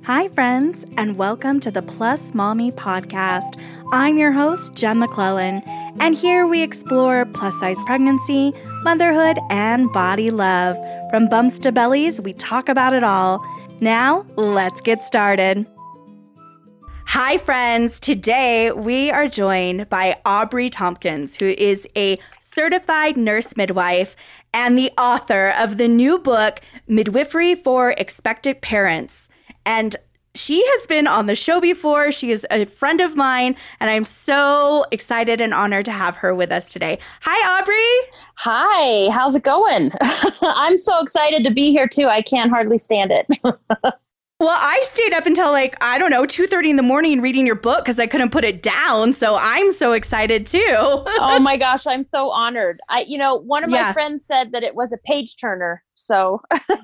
Hi, friends, and welcome to the Plus Mommy podcast. I'm your host, Jen McClellan, and here we explore plus-size pregnancy, motherhood, and body love. From bumps to bellies, we talk about it all. Now, let's get started. Hi, friends. Today, we are joined by Aubrey Tompkins, who is a certified nurse midwife and the author of the new book, Midwifery for Expectant Parents. And she has been on the show before. She is a friend of mine, and I'm so excited and honored to have her with us today. Hi, Aubrey. Hi, how's it going? I'm so excited to be here, too. I can't hardly stand it. Well, I stayed up until 2:30 in the morning reading your book because I couldn't put it down. So I'm so excited, too. Oh, my gosh, I'm so honored. One of my friends said that it was a page turner, so...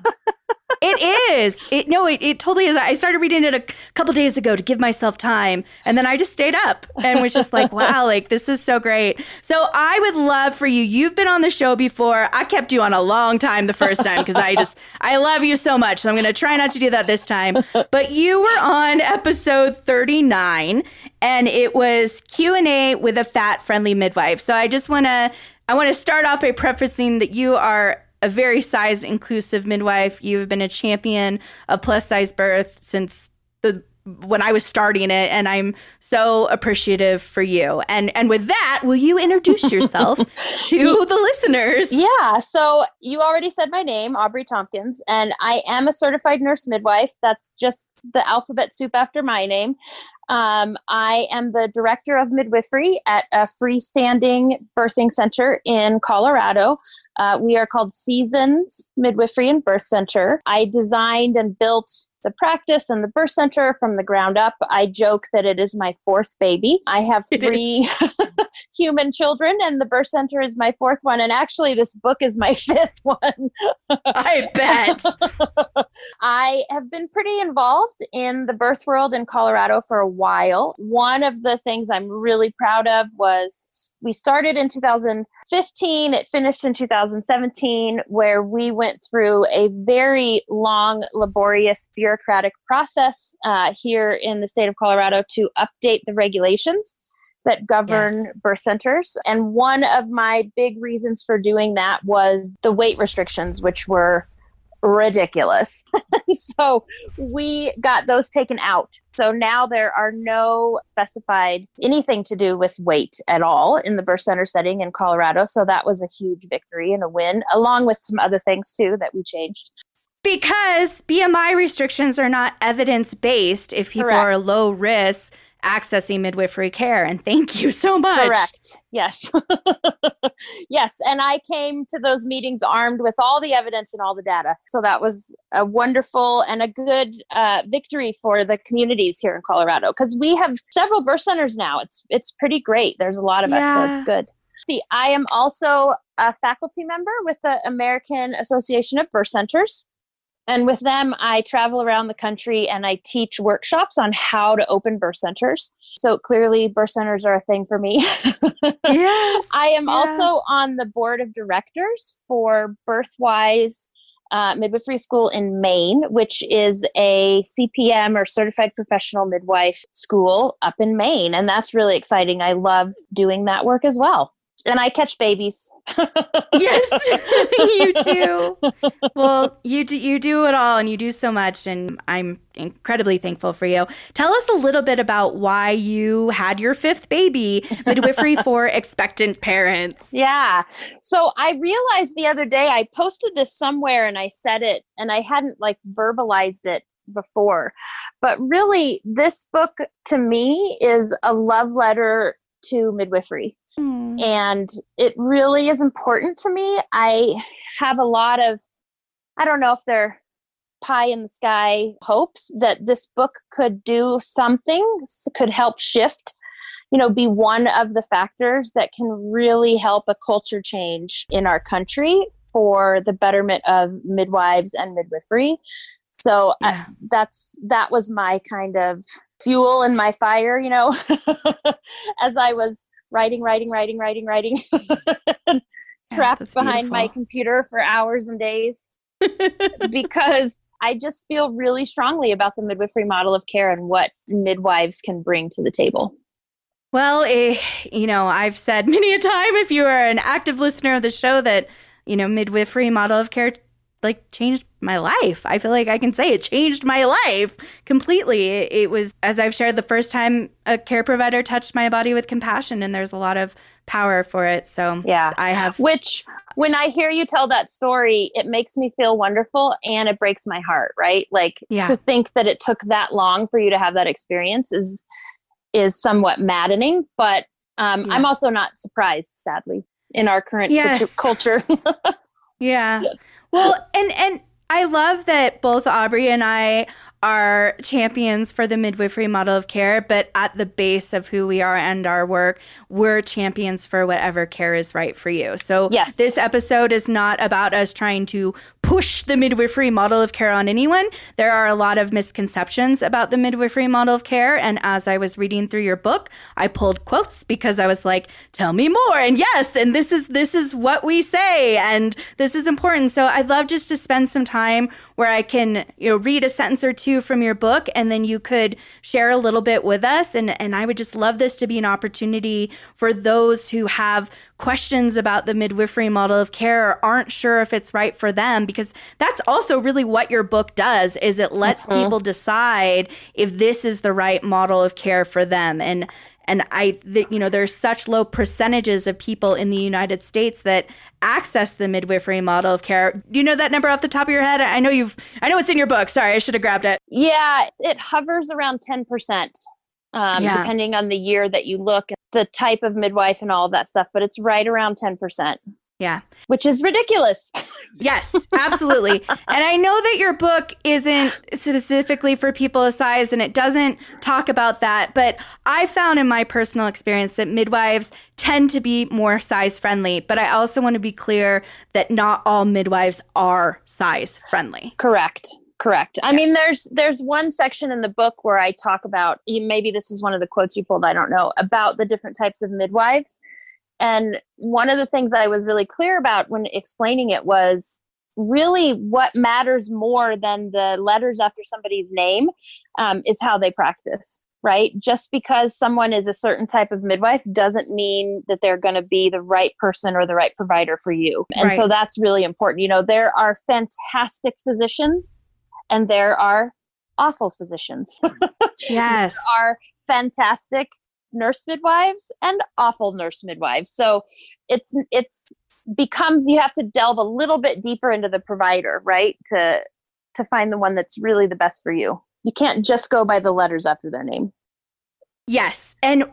It is. It totally is. I started reading it a couple days ago to give myself time. And then I just stayed up and was just like, wow, this is so great. So I would love for you. You've been on the show before. I kept you on a long time the first time because I love you so much. So I'm going to try not to do that this time. But you were on episode 39 and it was Q&A with a fat-friendly midwife. So I want to start off by prefacing that you are a very size-inclusive midwife. You've been a champion of plus-size birth since when I was starting it, and I'm so appreciative for you. And with that, will you introduce yourself to the listeners? Yeah, so you already said my name, Aubrey Tompkins, and I am a certified nurse midwife. That's just the alphabet soup after my name. I am the director of midwifery at a freestanding birthing center in Colorado. We are called Seasons Midwifery and Birth Center. I designed and built the practice and the birth center from the ground up. I joke that it is my fourth baby. I have three human children, and the birth center is my fourth one. And actually, this book is my fifth one. I bet. I have been pretty involved in the birth world in Colorado for a while. One of the things I'm really proud of was we started in 2015. It finished in 2017, where we went through a very long, laborious bureaucratic process here in the state of Colorado to update the regulations that govern birth centers. And one of my big reasons for doing that was the weight restrictions, which were ridiculous. So we got those taken out. So now there are no specified anything to do with weight at all in the birth center setting in Colorado. So that was a huge victory and a win, along with some other things too that we changed. Because BMI restrictions are not evidence-based if people are low risk accessing midwifery care. And thank you so much. Correct. Yes. Yes. And I came to those meetings armed with all the evidence and all the data. So that was a wonderful and a good victory for the communities here in Colorado, because we have several birth centers now. It's pretty great. There's a lot of us, so it's good. See, I am also a faculty member with the American Association of Birth Centers. And with them, I travel around the country and I teach workshops on how to open birth centers. So clearly, birth centers are a thing for me. Yes. I am also on the board of directors for Birthwise Midwifery School in Maine, which is a CPM or Certified Professional Midwife school up in Maine. And that's really exciting. I love doing that work as well. And I catch babies. Yes, you do. Well, you do it all, and you do so much, and I'm incredibly thankful for you. Tell us a little bit about why you had your fifth baby, Midwifery for Expectant Parents. Yeah. So I realized the other day, I posted this somewhere and I said it, and I hadn't verbalized it before. But really, this book to me is a love letter to midwifery. And it really is important to me. I have a lot of, I don't know if they're pie in the sky hopes that this book could do something, could help shift, be one of the factors that can really help a culture change in our country for the betterment of midwives and midwifery. So that was my kind of fuel in my fire, as I was writing, trapped behind my computer for hours and days, because I just feel really strongly about the midwifery model of care and what midwives can bring to the table. Well, I've said many a time, if you are an active listener of the show, that, midwifery model of care changed my life. I feel like I can say it changed my life completely. It was, as I've shared, the first time a care provider touched my body with compassion, and there's a lot of power for it. So yeah, I have. Which, when I hear you tell that story, it makes me feel wonderful and it breaks my heart, right? To think that it took that long for you to have that experience is somewhat maddening, but I'm also not surprised, sadly, in our current culture. Yeah. Well, and I love that both Aubrey and I are champions for the midwifery model of care, but at the base of who we are and our work, we're champions for whatever care is right for you. So This episode is not about us trying to push the midwifery model of care on anyone. There are a lot of misconceptions about the midwifery model of care. And as I was reading through your book, I pulled quotes because I was like, tell me more. And yes, and this is what we say. And this is important. So I'd love just to spend some time where I can, read a sentence or two from your book, and then you could share a little bit with us. And I would just love this to be an opportunity for those who have questions about the midwifery model of care or aren't sure if it's right for them, because that's also really what your book does, is it lets people decide if this is the right model of care for them. And there's such low percentages of people in the United States that access the midwifery model of care. Do you know that number off the top of your head? I know it's in your book. Sorry, I should have grabbed it. Yeah, it hovers around 10%. Depending on the year that you look at the type of midwife and all of that stuff, but it's right around 10%. Yeah. Which is ridiculous. Yes, absolutely. And I know that your book isn't specifically for people of size, and it doesn't talk about that, but I found in my personal experience that midwives tend to be more size friendly. But I also want to be clear that not all midwives are size friendly. Correct. I mean, there's one section in the book where I talk about, maybe this is one of the quotes you pulled, I don't know, about the different types of midwives. And one of the things I was really clear about when explaining it was really what matters more than the letters after somebody's name is how they practice, right? Just because someone is a certain type of midwife doesn't mean that they're going to be the right person or the right provider for you. And so that's really important. There are fantastic physicians and there are awful physicians. Yes. There are fantastic nurse midwives and awful nurse midwives. So it's becomes, you have to delve a little bit deeper into the provider, right? To find the one that's really the best for you. You can't just go by the letters after their name. Yes. And,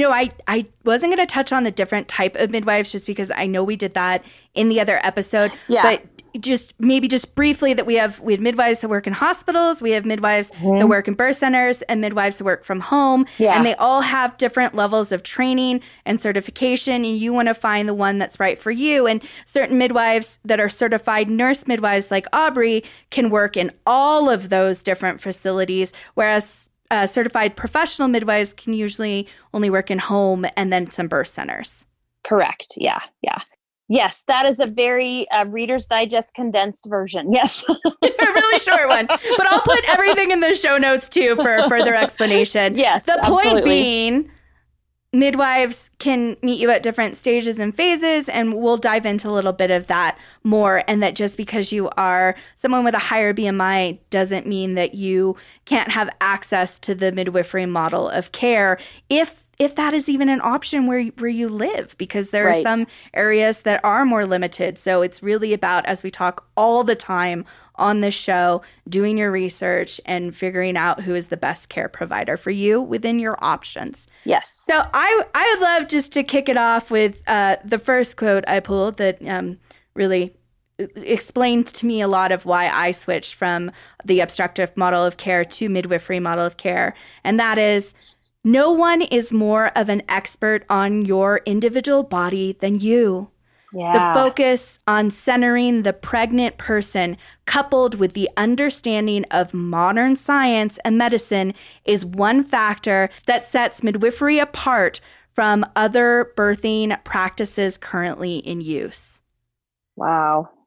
I wasn't going to touch on the different type of midwives just because I know we did that in the other episode. Yeah. But just briefly that we have midwives that work in hospitals, we have midwives that work in birth centers, and midwives that work from home. Yeah. And they all have different levels of training and certification, and you want to find the one that's right for you. And certain midwives that are certified nurse midwives like Aubrey can work in all of those different facilities, whereas certified professional midwives can usually only work in home and then some birth centers. Correct. Yeah. Yes, that is a very Reader's Digest condensed version. Yes. A really short one. But I'll put everything in the show notes, too, for further explanation. Yes, the point absolutely. being, midwives can meet you at different stages and phases, and we'll dive into a little bit of that more. And that just because you are someone with a higher BMI doesn't mean that you can't have access to the midwifery model of care if that is even an option where you live, because there are some areas that are more limited. So it's really about, as we talk all the time on this show, doing your research and figuring out who is the best care provider for you within your options. Yes. So I would love just to kick it off with the first quote I pulled that really explained to me a lot of why I switched from the obstructive model of care to midwifery model of care. And that is, no one is more of an expert on your individual body than you. Yeah. The focus on centering the pregnant person, coupled with the understanding of modern science and medicine, is one factor that sets midwifery apart from other birthing practices currently in use. Wow.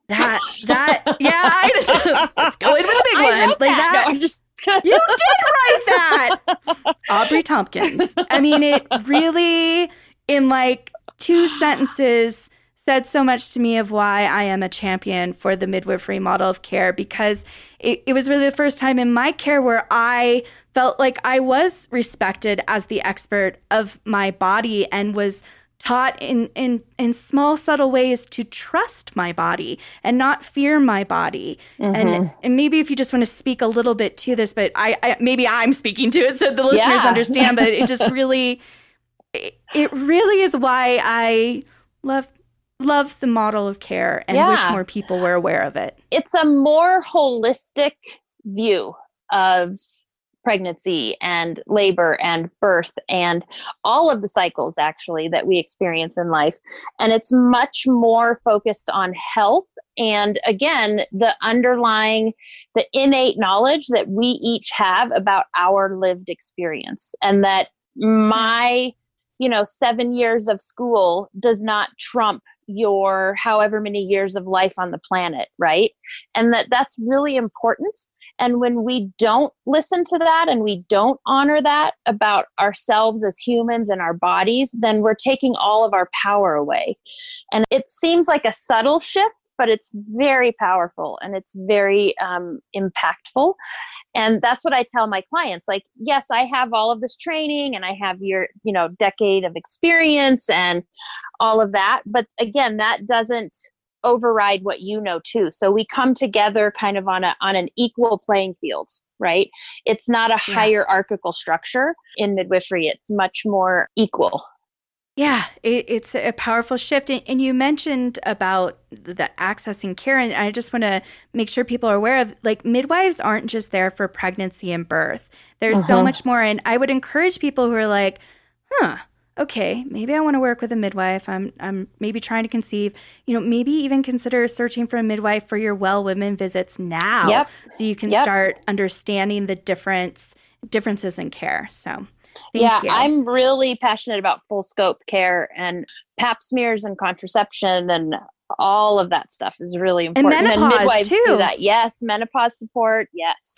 Yeah, I just, let's go in with the big one. I wrote Like that. that. No, I'm just You did write that. Aubrey Tompkins. I mean, it really, in like 2 sentences, said so much to me of why I am a champion for the midwifery model of care, because it was really the first time in my care where I felt like I was respected as the expert of my body and was taught in small, subtle ways to trust my body and not fear my body. And maybe if you just want to speak a little bit to this, but I maybe I'm speaking to it so the listeners understand, but it just really, it really is why I love the model of care and wish more people were aware of it. It's a more holistic view of pregnancy and labor and birth and all of the cycles actually that we experience in life. And it's much more focused on health. And again, the innate knowledge that we each have about our lived experience, and that my, 7 years of school does not trump your however many years of life on the planet, right? And that's really important. And when we don't listen to that and we don't honor that about ourselves as humans and our bodies, then we're taking all of our power away. And it seems like a subtle shift, but it's very powerful and it's very impactful. And that's what I tell my clients. Like, yes, I have all of this training and I have your, decade of experience and all of that. But again, that doesn't override what you know too. So we come together kind of on an equal playing field, right? It's not a hierarchical structure in midwifery. It's much more equal. Yeah, it's a powerful shift. And you mentioned about the accessing care, and I just want to make sure people are aware of, like, midwives aren't just there for pregnancy and birth. There's so much more. And I would encourage people who are like, okay, maybe I want to work with a midwife. I'm maybe trying to conceive, maybe even consider searching for a midwife for your Well Women visits now. So you can start understanding the differences in care. So Thank you. I'm really passionate about full scope care, and pap smears and contraception and all of that stuff is really important. And menopause and midwives too. do that. Yes. Menopause support. Yes.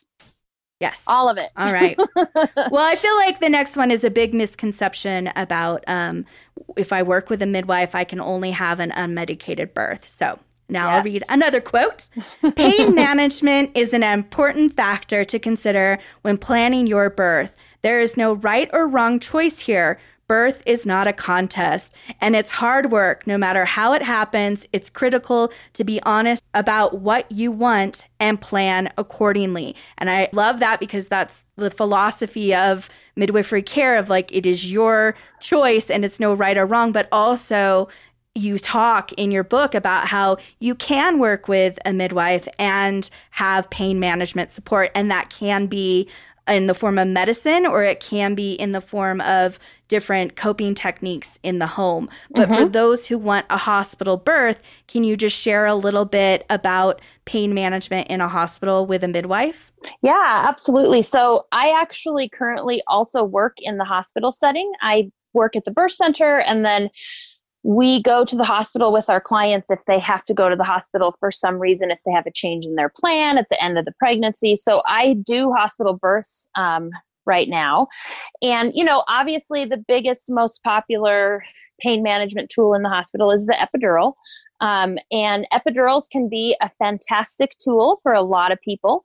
All of it. All right. Well, I feel like the next one is a big misconception about if I work with a midwife, I can only have an unmedicated birth. So now I'll read another quote. Pain management is an important factor to consider when planning your birth. There is no right or wrong choice here. Birth is not a contest, and it's hard work. No matter how it happens, it's critical to be honest about what you want and plan accordingly. And I love that, because that's the philosophy of midwifery care, of like, it is your choice and it's no right or wrong, but also you talk in your book about how you can work with a midwife and have pain management support, and that can be in the form of medicine, or it can be in the form of different coping techniques in the home. But for those who want a hospital birth, can you just share a little bit about pain management in a hospital with a midwife? Yeah, absolutely. So I actually currently also work in the hospital setting. I work at the birth center, and then we go to the hospital with our clients if they have to go to the hospital for some reason, if they have a change in their plan at the end of the pregnancy. So I do hospital births right now. And, obviously the biggest, most popular pain management tool in the hospital is the epidural. And epidurals can be a fantastic tool for a lot of people.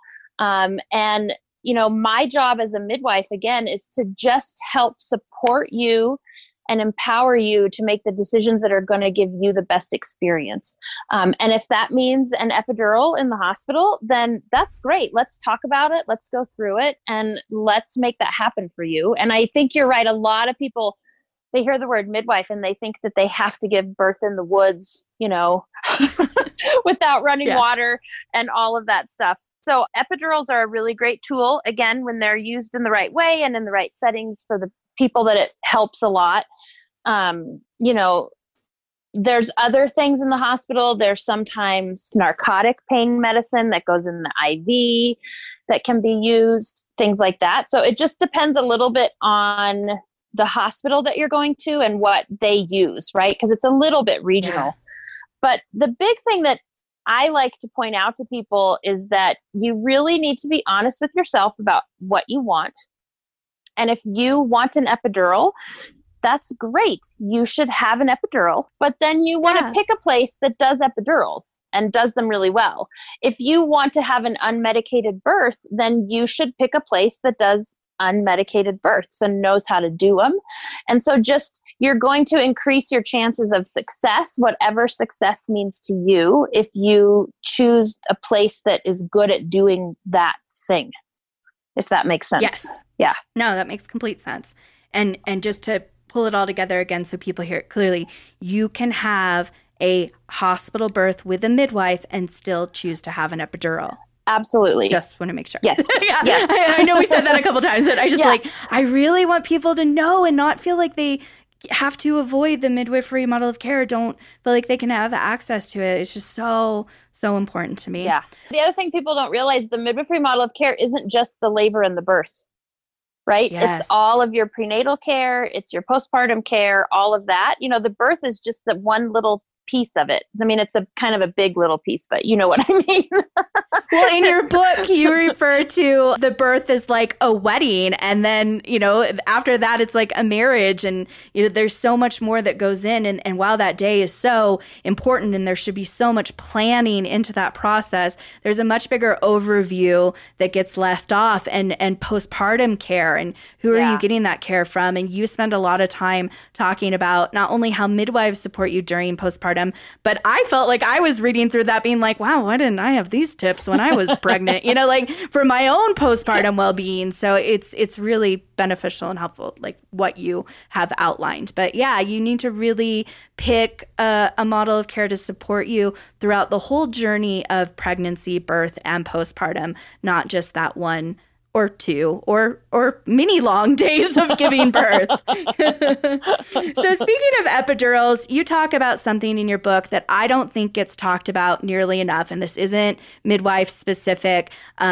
And my job as a midwife, again, is to just help support you and empower you to make the decisions that are going to give you the best experience. And if that means an epidural in the hospital, then that's great. Let's talk about it. Let's go through it, and let's make that happen for you. And I think you're right. A lot of people, they hear the word midwife and they think that they have to give birth in the woods, without running water and all of that stuff. So epidurals are a really great tool, again, when they're used in the right way and in the right settings for the people that it helps a lot. There's other things in the hospital. There's sometimes narcotic pain medicine that goes in the IV that can be used, things like that. So it just depends a little bit on the hospital that you're going to and what they use, right? Because it's a little bit regional. But the big thing that I like to point out to people is that you really need to be honest with yourself about what you want. And if you want an epidural, that's great. You should have an epidural, but then you want to pick a place that does epidurals and does them really well. If you want to have an unmedicated birth, then you should pick a place that does unmedicated births and knows how to do them. And so you're going to increase your chances of success, whatever success means to you, if you choose a place that is good at doing that thing, if that makes sense. Yes. Yeah. No, that makes complete sense. And just to pull it all together again so people hear it clearly, you can have a hospital birth with a midwife and still choose to have an epidural. Absolutely. Just want to make sure. Yes. Yeah. Yes. I know we said that a couple times, but I just I really want people to know and not feel like they have to avoid the midwifery model of care. Don't feel like they can have access to it. It's just so important to me. Yeah. The other thing people don't realize, the midwifery model of care isn't just the labor and the birth, right? Yes. It's all of your prenatal care. It's your postpartum care, all of that. The birth is just the one little piece of it. I mean, it's a kind of a big little piece, but you know what I mean? Well, in your book, you refer to the birth as like a wedding. And then, after that, it's like a marriage. And, there's so much more that goes in. And while that day is so important and there should be so much planning into that process, there's a much bigger overview that gets left off and postpartum care and who are you getting that care from? And you spend a lot of time talking about not only how midwives support you during postpartum, but I felt like I was reading through that being like, wow, why didn't I have these tips when I was pregnant, like for my own postpartum well-being. So it's really beneficial and helpful, like what you have outlined. But yeah, you need to really pick a model of care to support you throughout the whole journey of pregnancy, birth, and postpartum, not just that one or two or many long days of giving birth. So speaking of epidurals, you talk about something in your book that I don't think gets talked about nearly enough. And this isn't midwife specific,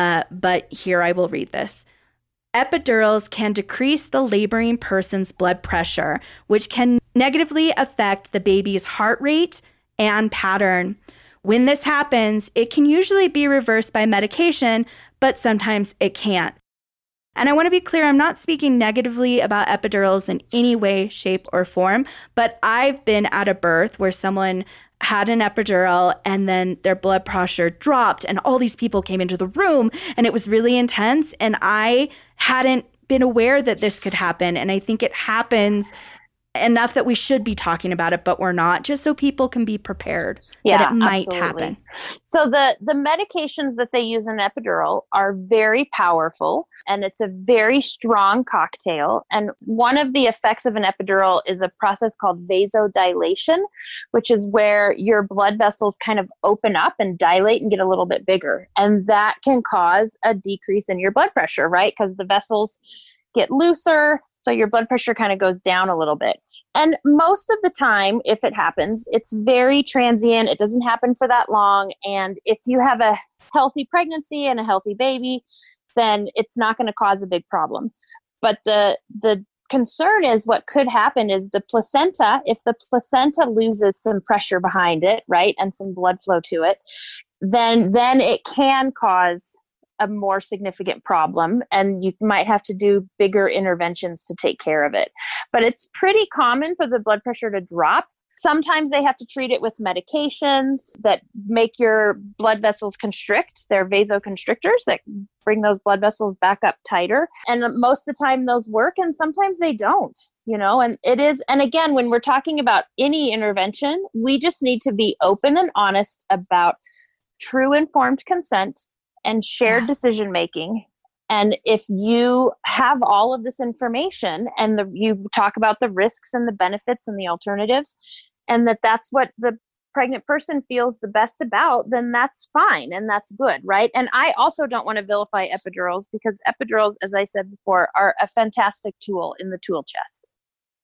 but here I will read this. Epidurals can decrease the laboring person's blood pressure, which can negatively affect the baby's heart rate and pattern. When this happens, it can usually be reversed by medication, but sometimes it can't. And I want to be clear, I'm not speaking negatively about epidurals in any way, shape, or form, but I've been at a birth where someone had an epidural and then their blood pressure dropped and all these people came into the room and it was really intense. And I hadn't been aware that this could happen. And I think it happens enough that we should be talking about it, but we're not, just so people can be prepared that it might happen. So the medications that they use in epidural are very powerful and it's a very strong cocktail. And one of the effects of an epidural is a process called vasodilation, which is where your blood vessels kind of open up and dilate and get a little bit bigger. And that can cause a decrease in your blood pressure, right? Because the vessels get looser. So your blood pressure kind of goes down a little bit. And most of the time, if it happens, it's very transient. It doesn't happen for that long. And if you have a healthy pregnancy and a healthy baby, then it's not going to cause a big problem. But the concern is what could happen is the placenta, if the placenta loses some pressure behind it, right, and some blood flow to it, then it can cause a more significant problem and you might have to do bigger interventions to take care of it. But it's pretty common for the blood pressure to drop. Sometimes they have to treat it with medications that make your blood vessels constrict. They're vasoconstrictors that bring those blood vessels back up tighter. And most of the time those work and sometimes they don't, and it is. And again, when we're talking about any intervention, we just need to be open and honest about true informed consent and shared decision making. And if you have all of this information and you talk about the risks and the benefits and the alternatives, and that's what the pregnant person feels the best about, then that's fine and that's good, right? And I also don't want to vilify epidurals because epidurals, as I said before, are a fantastic tool in the tool chest.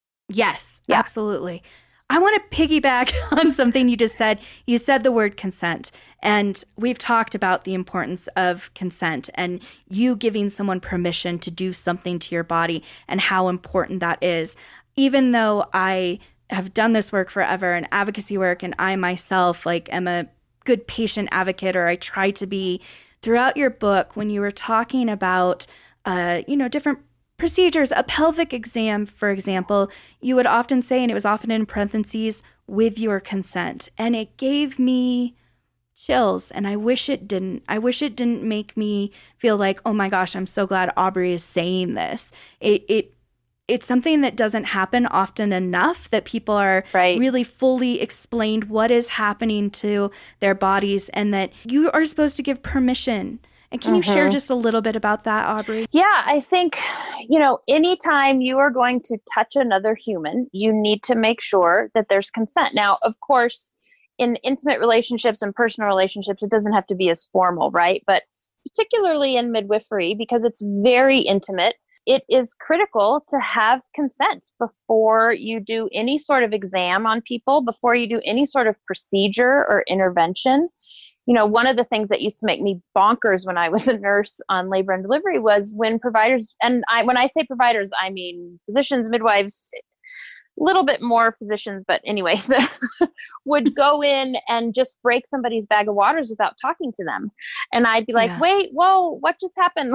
Yes, absolutely. I want to piggyback on something you just said. You said the word consent, and we've talked about the importance of consent and you giving someone permission to do something to your body and how important that is. Even though I have done this work forever and advocacy work, and I myself am a good patient advocate, or I try to be. Throughout your book, when you were talking about, different procedures, a pelvic exam, for example, you would often say, and it was often in parentheses, with your consent. And it gave me chills, and I wish it didn't. I wish it didn't make me feel like, oh my gosh, I'm so glad Aubrey is saying this. It's something that doesn't happen often enough, that people are really fully explained what is happening to their bodies, and that you are supposed to give permission. And can you share just a little bit about that, Aubrey? Yeah, I think, anytime you are going to touch another human, you need to make sure that there's consent. Now, of course, in intimate relationships and personal relationships, it doesn't have to be as formal, right? But particularly in midwifery, because it's very intimate, it is critical to have consent before you do any sort of exam on people, before you do any sort of procedure or intervention. One of the things that used to make me bonkers when I was a nurse on labor and delivery was when providers, when I say providers, I mean physicians, midwives, a little bit more physicians, but anyway, would go in and just break somebody's bag of waters without talking to them. And I'd be like, wait, whoa, what just happened?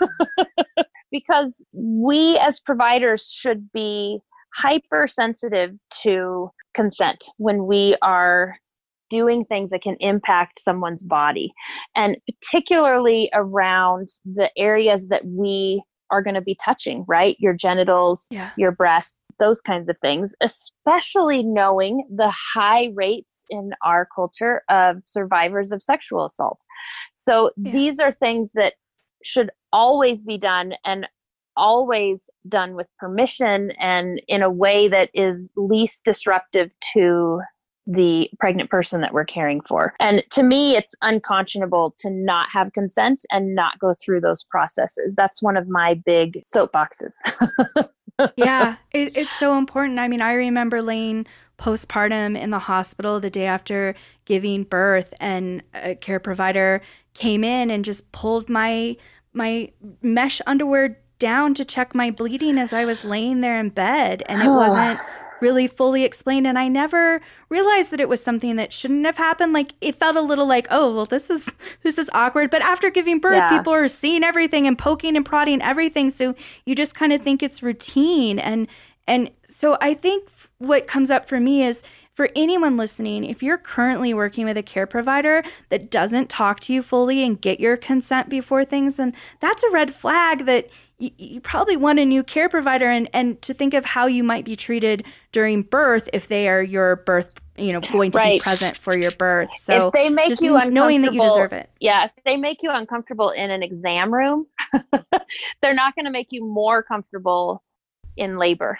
Because we as providers should be hypersensitive to consent when we are doing things that can impact someone's body, and particularly around the areas that we are going to be touching, right? Your genitals, your breasts, those kinds of things, especially knowing the high rates in our culture of survivors of sexual assault. So these are things that should always be done, and always done with permission and in a way that is least disruptive to the pregnant person that we're caring for. And to me, it's unconscionable to not have consent and not go through those processes. That's one of my big soapboxes. It's so important. I mean, I remember laying postpartum in the hospital the day after giving birth, and a care provider came in and just pulled my mesh underwear down to check my bleeding as I was laying there in bed. And it wasn't really fully explained, and I never realized that it was something that shouldn't have happened. Like, it felt a little like, oh, well, this is awkward. But after giving birth, people are seeing everything and poking and prodding everything, so you just kind of think it's routine. And so I think what comes up for me is, for anyone listening, if you're currently working with a care provider that doesn't talk to you fully and get your consent before things, then that's a red flag that you probably want a new care provider, and to think of how you might be treated during birth if they are your birth, going to be present for your birth. So if they make you uncomfortable, knowing that you deserve it. Yeah, if they make you uncomfortable in an exam room, they're not going to make you more comfortable in labor.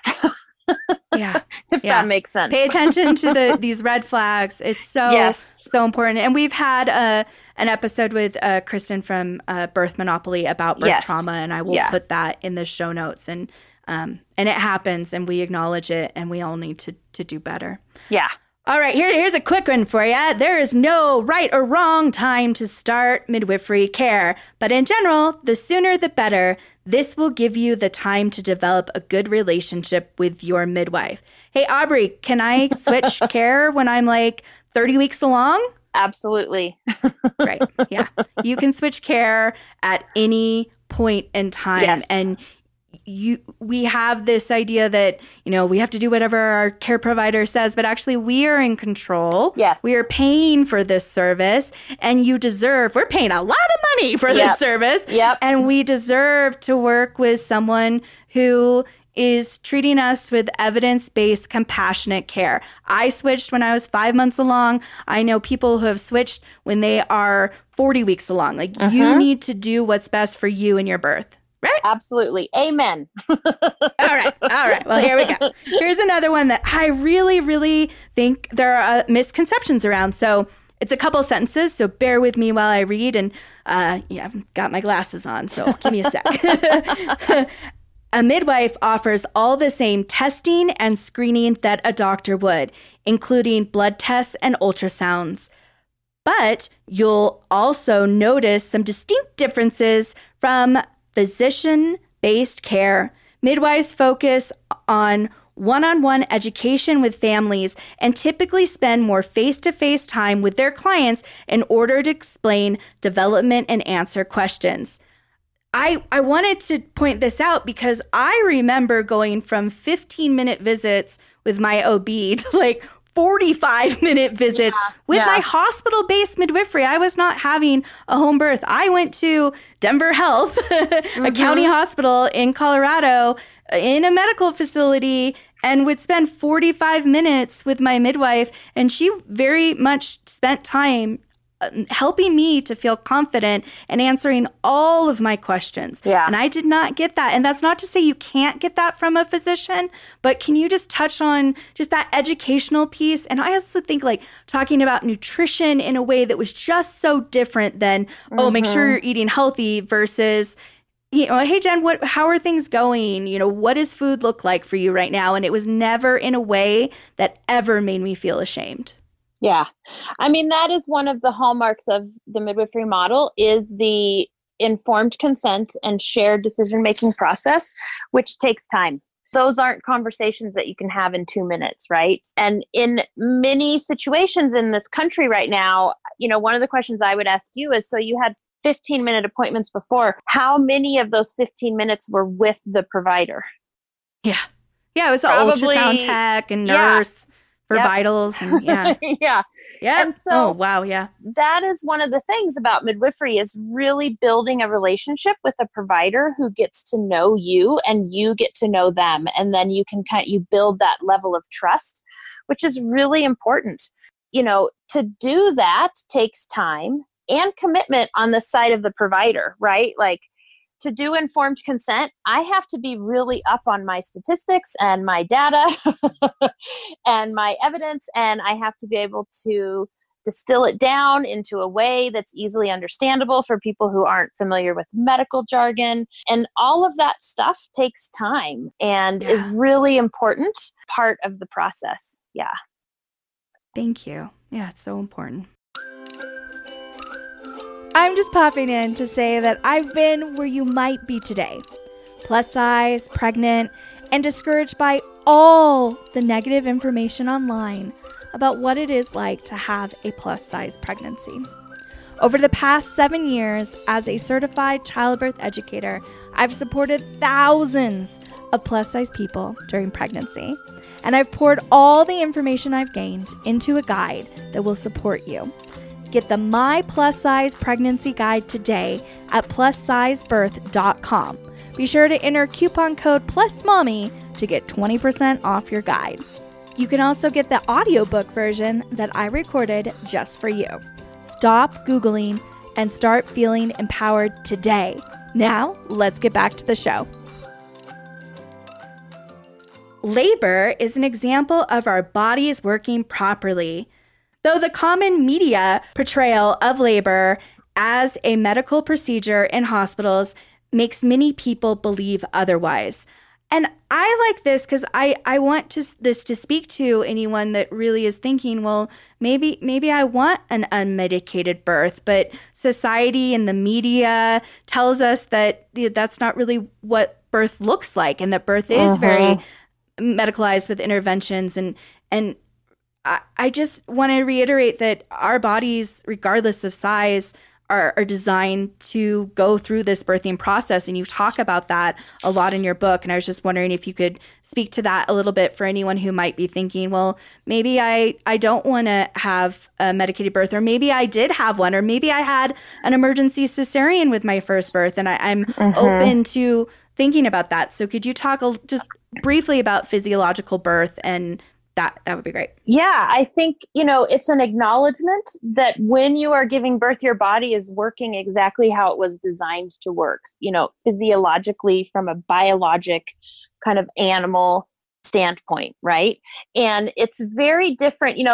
If that makes sense. Pay attention to these red flags. It's so important. And we've had an episode with Kristen from Birth Monopoly about birth trauma, and I will put that in the show notes. And it happens, and we acknowledge it, and we all need to do better. Yeah. All right, here's a quick one for you. There is no right or wrong time to start midwifery care, but in general, the sooner the better. This will give you the time to develop a good relationship with your midwife. Hey, Aubrey, can I switch care when I'm like 30 weeks along? Absolutely. Right. Yeah. You can switch care at any point in time. Yes. And we have this idea that, we have to do whatever our care provider says, but actually we are in control. Yes. We are paying for this service, and we're paying a lot of money for this service. Yep. And we deserve to work with someone who is treating us with evidence-based, compassionate care. I switched when I was 5 months along. I know people who have switched when they are 40 weeks along. Like, you need to do what's best for you and your birth. Right? Absolutely. Amen. All right. Well, here we go. Here's another one that I really, really think there are misconceptions around. So it's a couple sentences, so bear with me while I read. And I've got my glasses on, so give me a sec. A midwife offers all the same testing and screening that a doctor would, including blood tests and ultrasounds. But you'll also notice some distinct differences from physician-based care. Midwives focus on one-on-one education with families, and typically spend more face-to-face time with their clients in order to explain development and answer questions. I wanted to point this out because I remember going from 15-minute visits with my OB to like 45-minute visits with my hospital-based midwifery. I was not having a home birth. I went to Denver Health, a county hospital in Colorado, in a medical facility, and would spend 45 minutes with my midwife. And she very much spent time helping me to feel confident and answering all of my questions. Yeah. And I did not get that. And that's not to say you can't get that from a physician, but can you just touch on just that educational piece? And I also think like talking about nutrition in a way that was just so different than, oh, make sure you're eating healthy versus, you know, hey, Jen, how are things going? You know, what does food look like for you right now? And it was never in a way that ever made me feel ashamed. Yeah. I mean, that is one of the hallmarks of the midwifery model is the informed consent and shared decision-making process, which takes time. Those aren't conversations that you can have in 2 minutes, right? And in many situations in this country right now, you know, one of the questions I would ask you is, so you had 15-minute appointments before. How many of those 15 minutes were with the provider? Yeah. Yeah, it was the ultrasound tech and nurse. For vitals and yeah. And so that is one of the things about midwifery is really building a relationship with a provider who gets to know you and you get to know them. And then you can you build that level of trust, which is really important. You know, to do that takes time and commitment on the side of the provider, right? Like, to do informed consent, I have to be really up on my statistics and my data and my evidence, and I have to be able to distill it down into a way that's easily understandable for people who aren't familiar with medical jargon. And all of that stuff takes time and is really important part of the process. Yeah. Thank you. Yeah, it's so important. I'm just popping in to say that I've been where you might be today. Plus size, pregnant, and discouraged by all the negative information online about what it is like to have a plus size pregnancy. Over the past 7 years, as a certified childbirth educator, I've supported thousands of plus size people during pregnancy. And I've poured all the information I've gained into a guide that will support you. Get the My Plus Size Pregnancy Guide today at plussizebirth.com. Be sure to enter coupon code PLUSMOMMY to get 20% off your guide. You can also get the audiobook version that I recorded just for you. Stop Googling and start feeling empowered today. Now, let's get back to the show. Labor is an example of our bodies working properly. Though the common media portrayal of labor as a medical procedure in hospitals makes many people believe otherwise. And I like this because I want this to speak to anyone that really is thinking, well, maybe I want an unmedicated birth, but society and the media tells us that that's not really what birth looks like, and that birth is very medicalized with interventions. And I just want to reiterate that our bodies, regardless of size, are designed to go through this birthing process. And you talk about that a lot in your book. And I was just wondering if you could speak to that a little bit for anyone who might be thinking, well, maybe I don't want to have a medicated birth, or maybe I did have one, or maybe I had an emergency cesarean with my first birth, and I'm open to thinking about that. So could you talk just briefly about physiological birth, and that would be great. Yeah, I think, it's an acknowledgement that when you are giving birth, your body is working exactly how it was designed to work, physiologically from a biologic kind of animal standpoint, right? And it's very different.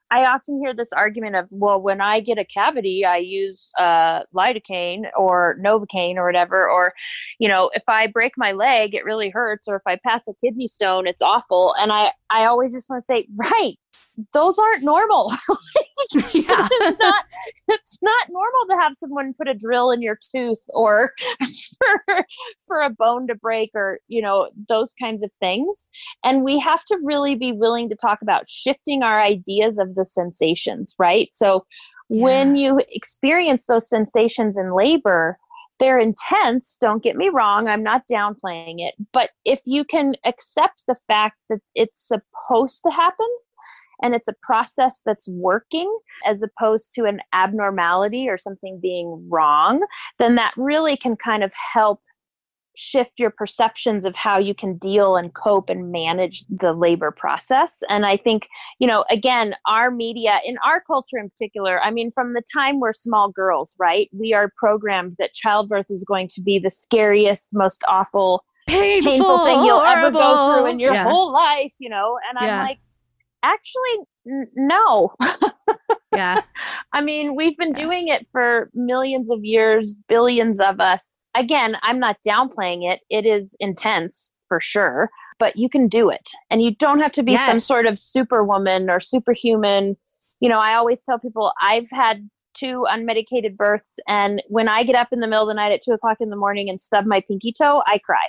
I often hear this argument of, well, when I get a cavity, I use lidocaine or Novocaine or whatever, or, if I break my leg, it really hurts, or if I pass a kidney stone, it's awful. And I always just want to say, right, those aren't normal. Yeah. It's not normal to have someone put a drill in your tooth or for a bone to break, or, those kinds of things. And we have to really be willing to talk about shifting our ideas of the sensations, right? So when you experience those sensations in labor, they're intense. Don't get me wrong. I'm not downplaying it. But if you can accept the fact that it's supposed to happen, and it's a process that's working as opposed to an abnormality or something being wrong, then that really can kind of help shift your perceptions of how you can deal and cope and manage the labor process. And I think, again, our media, in our culture in particular, I mean, from the time we're small girls, right, we are programmed that childbirth is going to be the scariest, most awful, painful thing you'll ever go through in your whole life, and I'm like, actually, no. Yeah. I mean, we've been doing it for millions of years, billions of us. Again, I'm not downplaying it. It is intense for sure, but you can do it. And you don't have to be some sort of superwoman or superhuman. I always tell people I've had 2 unmedicated births. And when I get up in the middle of the night at 2:00 in the morning and stub my pinky toe, I cry.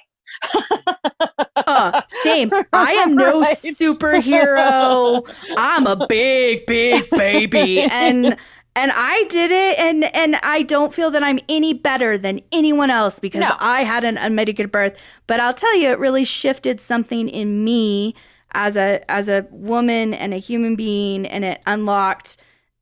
Same. I am no superhero. I'm a big, big baby. And I did it, and I don't feel that I'm any better than anyone else because I had an unmedicated birth. But I'll tell you, it really shifted something in me as a woman and a human being, and it unlocked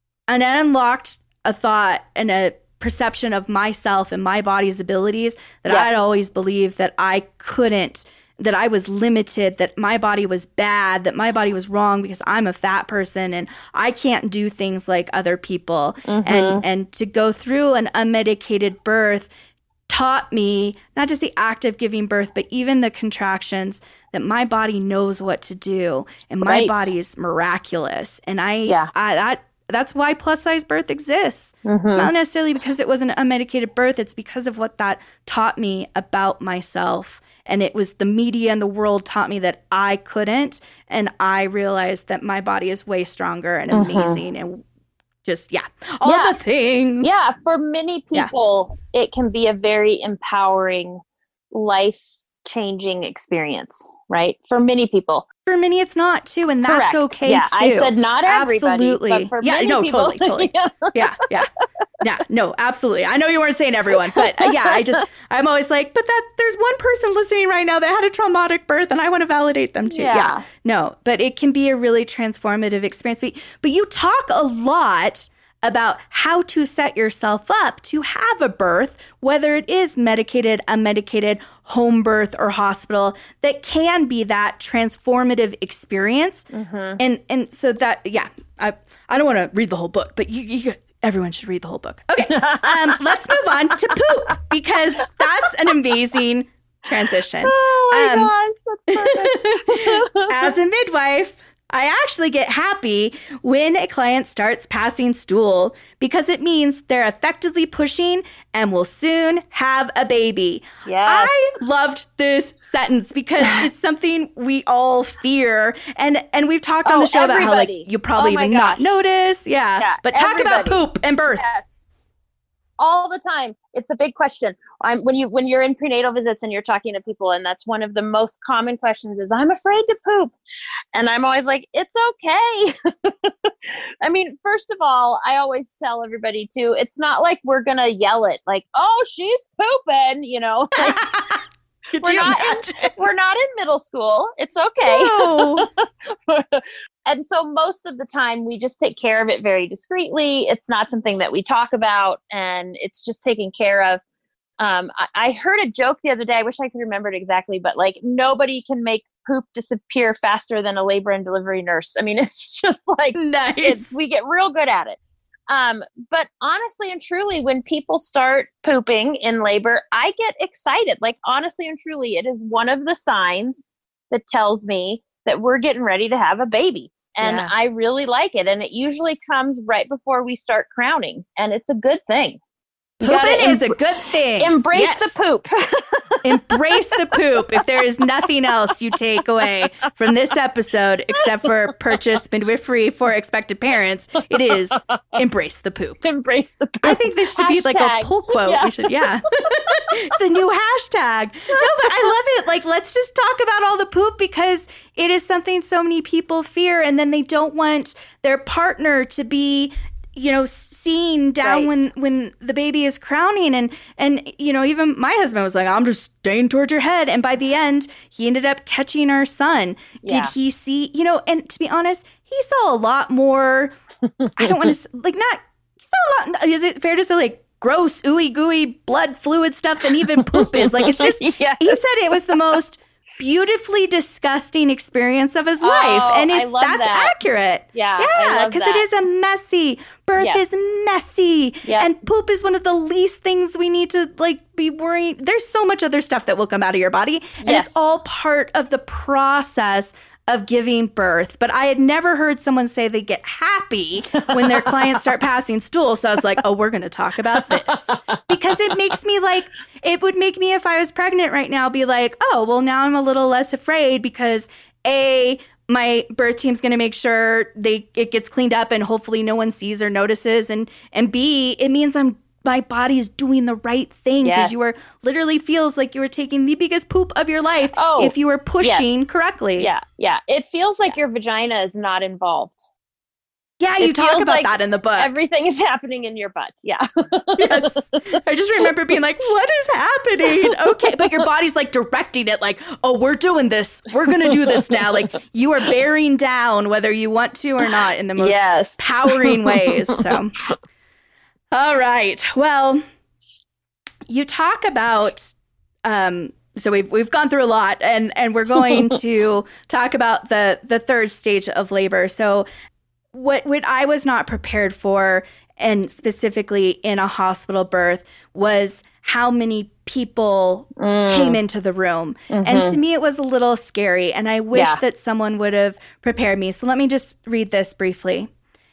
a thought and a perception of myself and my body's abilities that I'd always believed that I couldn't, that I was limited, that my body was bad, that my body was wrong because I'm a fat person and I can't do things like other people. And to go through an unmedicated birth taught me not just the act of giving birth, but even the contractions, that my body knows what to do and my body is miraculous. And that's why plus size birth exists. It's not necessarily because it was an unmedicated birth. It's because of what that taught me about myself. And it was the media and the world taught me that I couldn't. And I realized that my body is way stronger and amazing and just, all the things. Yeah. For many people, it can be a very empowering, life-changing experience, right? For many people. For many, it's not too, and that's okay too. I said not everybody, absolutely. But for many people. Totally. Yeah, no, absolutely. I know you weren't saying everyone, but I'm always like, but there's one person listening right now that had a traumatic birth, and I want to validate them too. Yeah, no, but it can be a really transformative experience. But you talk a lot about how to set yourself up to have a birth, whether it is medicated, unmedicated, home birth, or hospital, that can be that transformative experience. And so that, I don't want to read the whole book, but everyone should read the whole book. Okay, let's move on to poop, because that's an amazing transition. Oh my gosh, that's perfect. As a midwife, I actually get happy when a client starts passing stool because it means they're effectively pushing and will soon have a baby. Yes. I loved this sentence because it's something we all fear. And we've talked on the show about how you probably even not notice. Yeah. But talk about poop and birth. Yes. All the time. It's a big question. When you're in prenatal visits and you're talking to people, and that's one of the most common questions is, I'm afraid to poop. And I'm always like, it's okay. I mean, first of all, I always tell everybody too, it's not like we're going to yell it like, oh, she's pooping, We're not in middle school. It's okay. No. And so most of the time we just take care of it very discreetly. It's not something that we talk about, and it's just taken care of. I heard a joke the other day. I wish I could remember it exactly, but like, nobody can make poop disappear faster than a labor and delivery nurse. I mean, it's just like, nice. We get real good at it. But honestly and truly, when people start pooping in labor, I get excited. Like, honestly and truly, it is one of the signs that tells me that we're getting ready to have a baby. And Yeah. I really like it. And it usually comes right before we start crowning. And it's a good thing. Pooping is a good thing. Embrace the poop. Embrace the poop. If there is nothing else you take away from this episode, except for purchase midwifery for expected parents, it is embrace the poop. Embrace the poop. I think this should be like a pull quote. Yeah. It's a new hashtag. No, but I love it. Like, let's just talk about all the poop because it is something so many people fear, and then they don't want their partner to be, seen down when the baby is crowning. And even my husband was like, I'm just staying towards your head. And by the end, he ended up catching our son. Yeah. Did he see, and to be honest, he saw a lot more, I don't want to, he saw a lot, is it fair to say, like, gross, ooey gooey, blood fluid stuff than even poop is? Like, it's just, Yes. He said it was the most beautifully disgusting experience of his life, and that's that. accurate. Yeah, because it is a messy birth. Is messy, and poop is one of the least things we need to be worrying. There's so much other stuff that will come out of your body, and it's all part of the process of giving birth. But I had never heard someone say they get happy when their clients start passing stool. So I was like, oh, we're going to talk about this. Because it makes me it would make me, if I was pregnant right now, be like, oh, well, now I'm a little less afraid because A, my birth team's going to make sure it gets cleaned up and hopefully no one sees or notices. And B, it means my body is doing the right thing because you literally feels like you were taking the biggest poop of your life if you were pushing correctly. Yeah, yeah. It feels like your vagina is not involved. Yeah, you talk about that in the book. Everything is happening in your butt. Yeah. Yes. I just remember being like, what is happening? Okay. But your body's directing it oh, we're doing this. We're going to do this now. You are bearing down whether you want to or not in the most powering ways. So. All right. Well, you talk about, so we've gone through a lot and we're going to talk about the third stage of labor. So what I was not prepared for, and specifically in a hospital birth, was how many people came into the room. Mm-hmm. And to me, it was a little scary. And I wish that someone would have prepared me. So let me just read this briefly.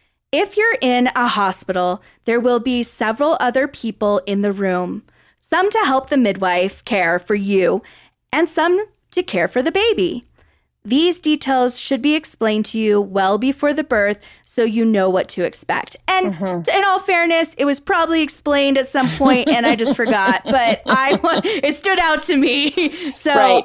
If you're in a hospital, there will be several other people in the room, some to help the midwife care for you, and some to care for the baby. These details should be explained to you well before the birth so you know what to expect. And in all fairness, it was probably explained at some point and I just forgot, but it stood out to me. So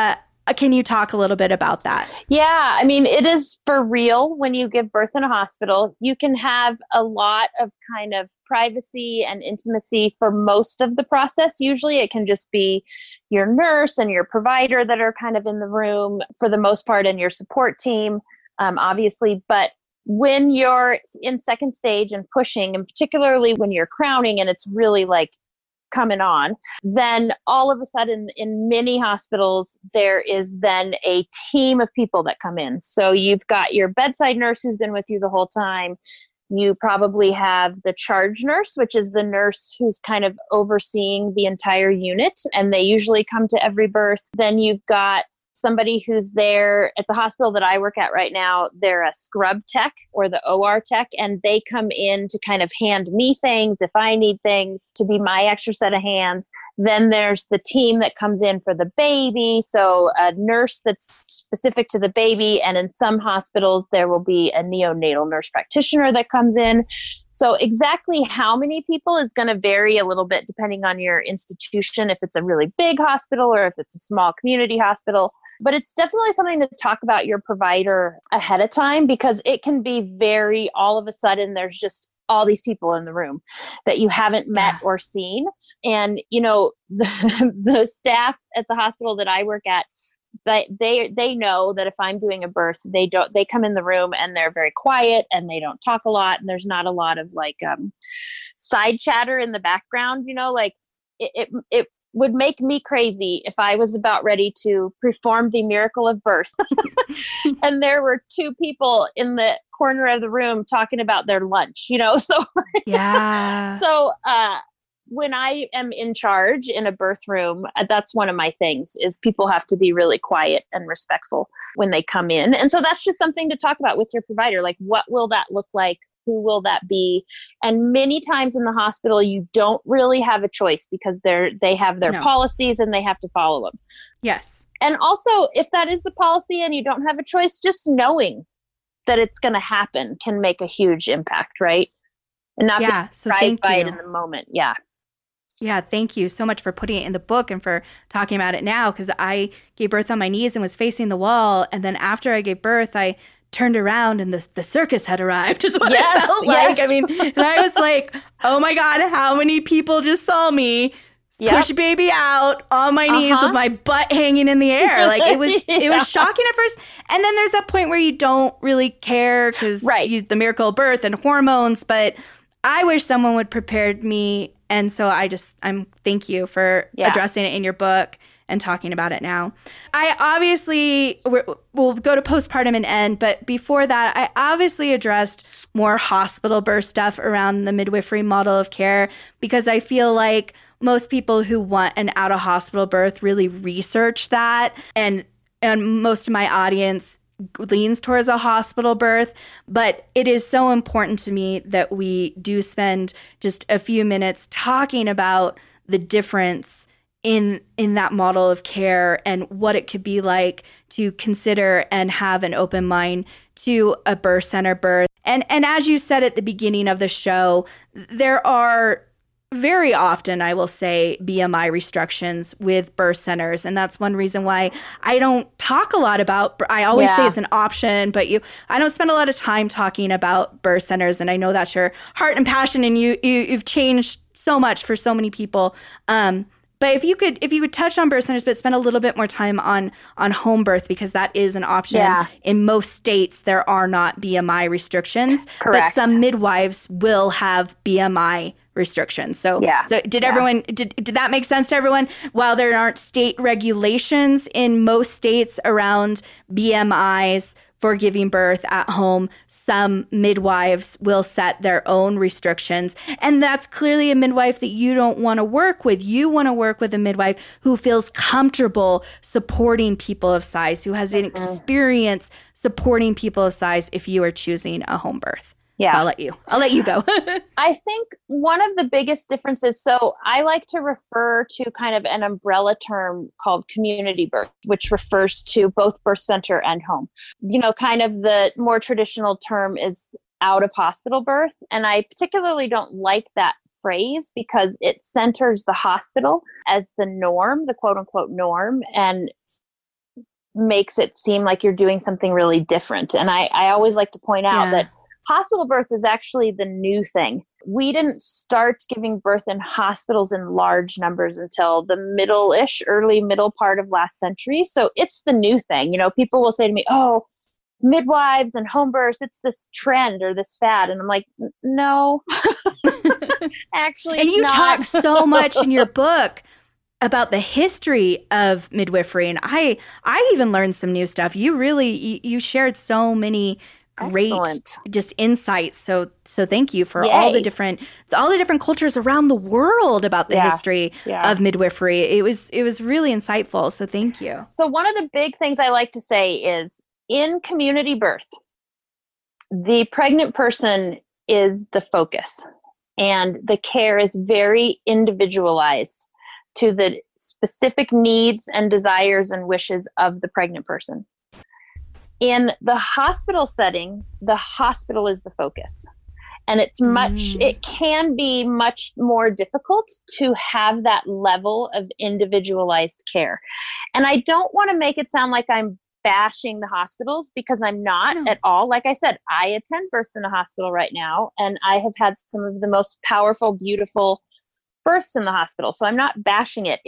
can you talk a little bit about that? Yeah, I mean, it is for real when you give birth in a hospital. You can have a lot of kind of privacy and intimacy for most of the process. Usually it can just be your nurse and your provider that are kind of in the room for the most part, and your support team, obviously. But when you're in second stage and pushing, and particularly when you're crowning and it's really coming on, then all of a sudden in many hospitals, there is then a team of people that come in. So you've got your bedside nurse who's been with you the whole time. You probably have the charge nurse, which is the nurse who's kind of overseeing the entire unit, and they usually come to every birth. Then you've got somebody who's there at the hospital that I work at right now. They're a scrub tech or the OR tech, and they come in to kind of hand me things if I need things, to be my extra set of hands. Then there's the team that comes in for the baby. So a nurse that's specific to the baby. And in some hospitals, there will be a neonatal nurse practitioner that comes in. So exactly how many people is going to vary a little bit depending on your institution, if it's a really big hospital or if it's a small community hospital. But it's definitely something to talk about your provider ahead of time, because it can be very, all of a sudden, there's just all these people in the room that you haven't met or seen. And, the staff at the hospital that I work at, they know that if I'm doing a birth, they come in the room and they're very quiet and they don't talk a lot. And there's not a lot of side chatter in the background, it would make me crazy if I was about ready to perform the miracle of birth and there were two people in the corner of the room talking about their lunch, so when I am in charge in a birth room, that's one of my things is people have to be really quiet and respectful when they come in. And so that's just something to talk about with your provider. Like, what will that look like? Who will that be? And many times in the hospital, you don't really have a choice because they have their policies and they have to follow them. Yes. And also, if that is the policy and you don't have a choice, just knowing that it's going to happen can make a huge impact, right? And not be surprised by it in the moment. Yeah. Yeah, thank you so much for putting it in the book and for talking about it now, because I gave birth on my knees and was facing the wall. And then after I gave birth, I turned around and the circus had arrived, is what it felt like. I mean, and I was like, oh my God, how many people just saw me push baby out on my knees with my butt hanging in the air. Like it was shocking at first. And then there's that point where you don't really care because the miracle of birth and hormones. But I wish someone would prepared me. And so I'm thank you for addressing it in your book and talking about it now. I obviously, we'll go to postpartum and end, but before that, I obviously addressed more hospital birth stuff around the midwifery model of care, because I feel like most people who want an out-of-hospital birth really research that, and most of my audience leans towards a hospital birth. But it is so important to me that we do spend just a few minutes talking about the difference in that model of care and what it could be like to consider and have an open mind to a birth center birth. And as you said at the beginning of the show, there are very often, I will say, BMI restrictions with birth centers. And that's one reason why I don't talk a lot about, I always say it's an option, but I don't spend a lot of time talking about birth centers. And I know that's your heart and passion, and you've changed so much for so many people. But if you could touch on birth centers, but spend a little bit more time on home birth, because that is an option. Yeah. In most states, there are not BMI restrictions. Correct. But some midwives will have BMI restrictions. So did that make sense to everyone? While there aren't state regulations in most states around BMIs for giving birth at home, some midwives will set their own restrictions. And that's clearly a midwife that you don't want to work with. You want to work with a midwife who feels comfortable supporting people of size, who has an experience supporting people of size if you are choosing a home birth. Yeah. So I'll let you go. I think one of the biggest differences, so I like to refer to kind of an umbrella term called community birth, which refers to both birth center and home. You know, kind of the more traditional term is out of hospital birth. And I particularly don't like that phrase because it centers the hospital as the norm, the quote unquote norm, and makes it seem like you're doing something really different. And I always like to point out that hospital birth is actually the new thing. We didn't start giving birth in hospitals in large numbers until the early middle part of last century. So it's the new thing. You know, people will say to me, oh, midwives and home births, it's this trend or this fad. And I'm like, no, actually, and you talk so much in your book about the history of midwifery. And I even learned some new stuff. You shared so many great just insights. So thank you for all the different cultures around the world about the history of midwifery. It was really insightful. So thank you. So one of the big things I like to say is in community birth, the pregnant person is the focus, and the care is very individualized to the specific needs and desires and wishes of the pregnant person. In the hospital setting, the hospital is the focus. And it can be much more difficult to have that level of individualized care. And I don't want to make it sound like I'm bashing the hospitals, because I'm not at all. Like I said, I attend births in a hospital right now, and I have had some of the most powerful, beautiful births in the hospital. So I'm not bashing it.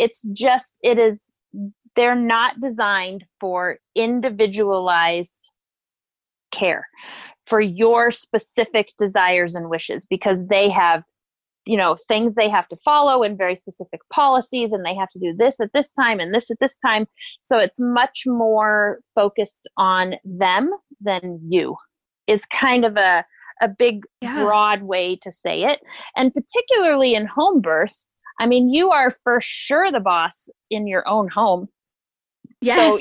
They're not designed for individualized care for your specific desires and wishes, because they have, things they have to follow and very specific policies, and they have to do this at this time and this at this time. So it's much more focused on them than you, is kind of a big, broad way to say it. And particularly in home birth, I mean, you are for sure the boss in your own home. Yes.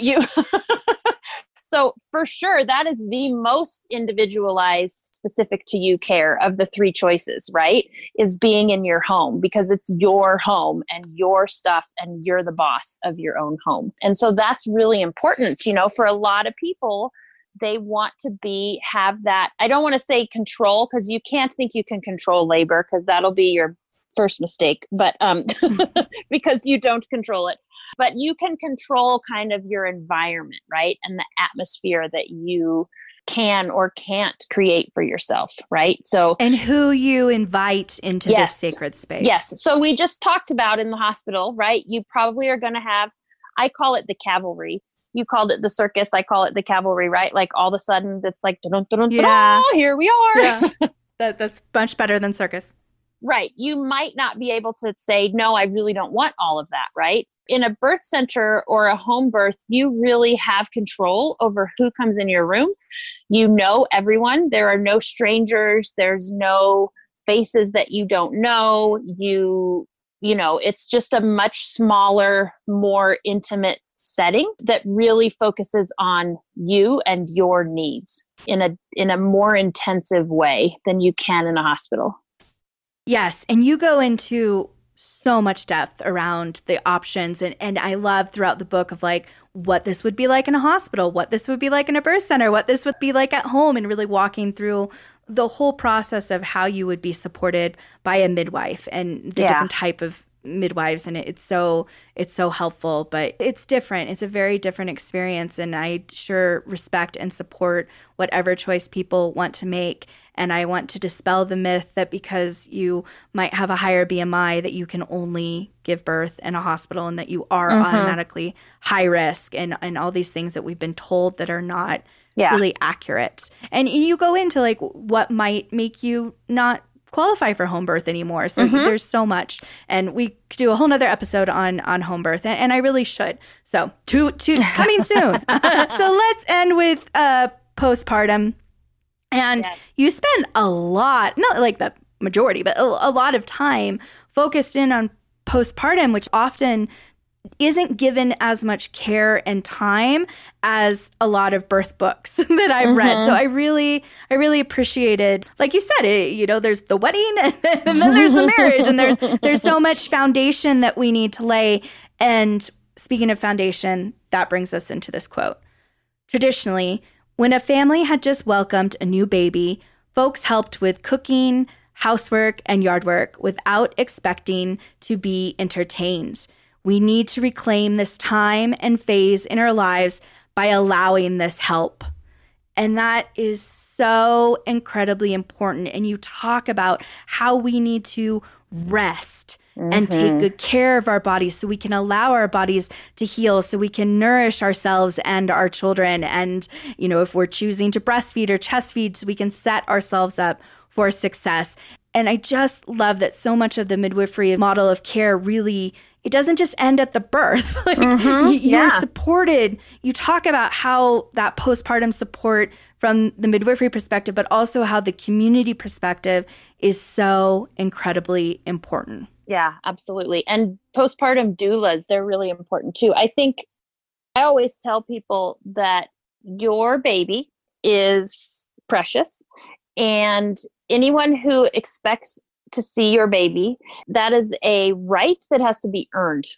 So for sure, that is the most individualized, specific to you care of the three choices, right? Is being in your home, because it's your home and your stuff and you're the boss of your own home. And so that's really important, you know, for a lot of people. They want to have that, I don't want to say control, because you can't think you can control labor, because that'll be your first mistake, but because you don't control it. But you can control kind of your environment, right? And the atmosphere that you can or can't create for yourself, right? So, and who you invite into this sacred space. Yes. So we just talked about in the hospital, right? You probably are going to have, I call it the cavalry. You called it the circus. I call it the cavalry, right? Like all of a sudden it's like, here we are. Yeah. That's much better than circus. Right. You might not be able to say, no, I really don't want all of that, right? In a birth center or a home birth, you really have control over who comes in your room. You know everyone. There are no strangers. There's no faces that you don't know. You know, it's just a much smaller, more intimate setting that really focuses on you and your needs in a more intensive way than you can in a hospital. Yes. And you go into so much depth around the options. And I love throughout the book of like what this would be like in a hospital, what this would be like in a birth center, what this would be like at home, and really walking through the whole process of how you would be supported by a midwife and the different type of midwives. And it's so helpful, but it's different. It's a very different experience. And I sure respect and support whatever choice people want to make. And I want to dispel the myth that because you might have a higher BMI that you can only give birth in a hospital and that you are automatically high risk and all these things that we've been told that are not really accurate. And you go into like what might make you not qualify for home birth anymore. So there's so much. And we could do a whole nother episode on home birth. And I really should. So to coming soon. So let's end with postpartum. And you spend a lot, not like the majority, but a lot of time focused in on postpartum, which often isn't given as much care and time as a lot of birth books that I've read. So I really appreciated, like you said, there's the wedding and then there's the marriage, and there's so much foundation that we need to lay. And speaking of foundation, that brings us into this quote. Traditionally, when a family had just welcomed a new baby, folks helped with cooking, housework, and yard work without expecting to be entertained. We need to reclaim this time and phase in our lives by allowing this help. And that is so incredibly important. And you talk about how we need to rest and take good care of our bodies so we can allow our bodies to heal, so we can nourish ourselves and our children. And, if we're choosing to breastfeed or chest feed, so we can set ourselves up for success. And I just love that so much of the midwifery model of care really, it doesn't just end at the birth. You're supported. You talk about how that postpartum support from the midwifery perspective, but also how the community perspective is so incredibly important. Yeah, absolutely. And postpartum doulas, they're really important too. I think I always tell people that your baby is precious, and anyone who expects to see your baby, that is a right that has to be earned.